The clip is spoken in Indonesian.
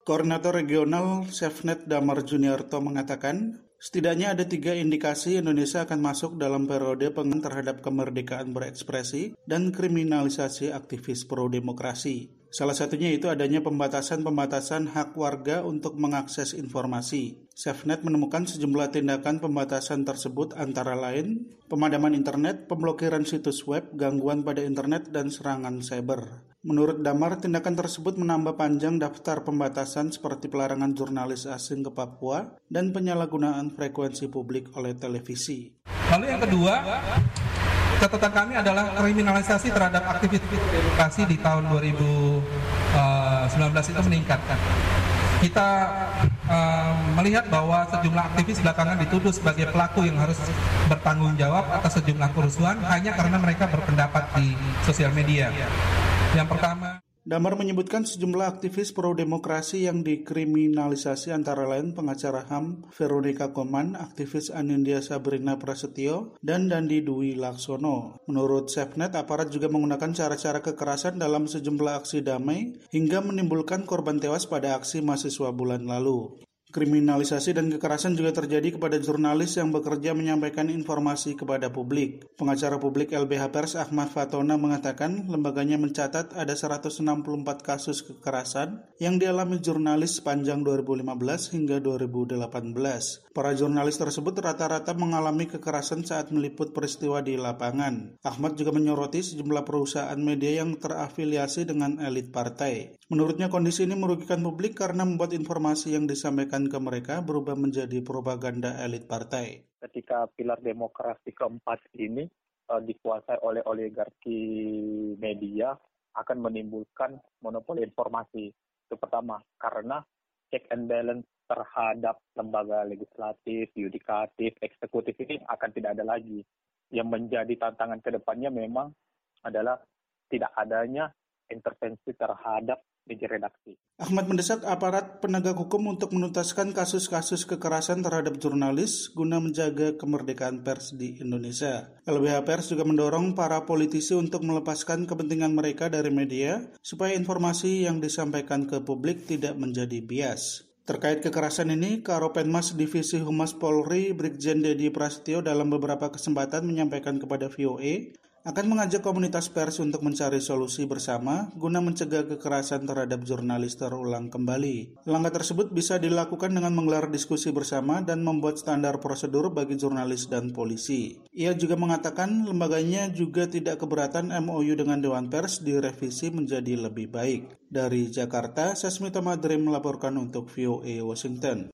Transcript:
Koordinator Regional Safenet Damar Juniarto mengatakan, setidaknya ada 3 indikasi Indonesia akan masuk dalam periode pengekangan terhadap kemerdekaan berekspresi dan kriminalisasi aktivis pro-demokrasi. Salah satunya itu adanya pembatasan hak warga untuk mengakses informasi. Safenet menemukan sejumlah tindakan pembatasan tersebut antara lain pemadaman internet, pemblokiran situs web, gangguan pada internet, dan serangan cyber. Menurut Damar, tindakan tersebut menambah panjang daftar pembatasan seperti pelarangan jurnalis asing ke Papua dan penyalahgunaan frekuensi publik oleh televisi. Lalu yang kedua, catatan kami adalah kriminalisasi terhadap aktivis demokrasi di tahun 2019 itu meningkat. Kita melihat bahwa sejumlah aktivis belakangan dituduh sebagai pelaku yang harus bertanggung jawab atas sejumlah kerusuhan hanya karena mereka berpendapat di sosial media. Yang pertama, Damar menyebutkan sejumlah aktivis pro-demokrasi yang dikriminalisasi antara lain pengacara HAM Veronica Koman, aktivis Anindya Sabrina Prasetyo, dan Dandi Dwi Laksono. Menurut Safenet, aparat juga menggunakan cara-cara kekerasan dalam sejumlah aksi damai hingga menimbulkan korban tewas pada aksi mahasiswa bulan lalu. Kriminalisasi dan kekerasan juga terjadi kepada jurnalis yang bekerja menyampaikan informasi kepada publik. Pengacara publik LBH Pers Ahmad Fatona mengatakan lembaganya mencatat ada 164 kasus kekerasan yang dialami jurnalis sepanjang 2015 hingga 2018. Para jurnalis tersebut rata-rata mengalami kekerasan saat meliput peristiwa di lapangan. Ahmad juga menyoroti sejumlah perusahaan media yang terafiliasi dengan elit partai. Menurutnya kondisi ini merugikan publik karena membuat informasi yang disampaikan ke mereka berubah menjadi propaganda elit partai. Ketika pilar demokrasi keempat ini dikuasai oleh oligarki media akan menimbulkan monopoli informasi. Itu pertama, karena check and balance terhadap lembaga legislatif, yudikatif, eksekutif ini akan tidak ada lagi. Yang menjadi tantangan ke depannya memang adalah tidak adanya intervensi terhadap media redaksi. Ahmad mendesak aparat penegak hukum untuk menuntaskan kasus-kasus kekerasan terhadap jurnalis guna menjaga kemerdekaan pers di Indonesia. LBH Pers juga mendorong para politisi untuk melepaskan kepentingan mereka dari media supaya informasi yang disampaikan ke publik tidak menjadi bias. Terkait kekerasan ini, Karopenmas Divisi Humas Polri Brigjen Dedi Prasetyo dalam beberapa kesempatan menyampaikan kepada VOA akan mengajak komunitas pers untuk mencari solusi bersama guna mencegah kekerasan terhadap jurnalis terulang kembali. Langkah tersebut bisa dilakukan dengan menggelar diskusi bersama dan membuat standar prosedur bagi jurnalis dan polisi. Ia juga mengatakan lembaganya juga tidak keberatan MOU dengan Dewan Pers direvisi menjadi lebih baik. Dari Jakarta, Sasmita Madrim melaporkan untuk VOA Washington.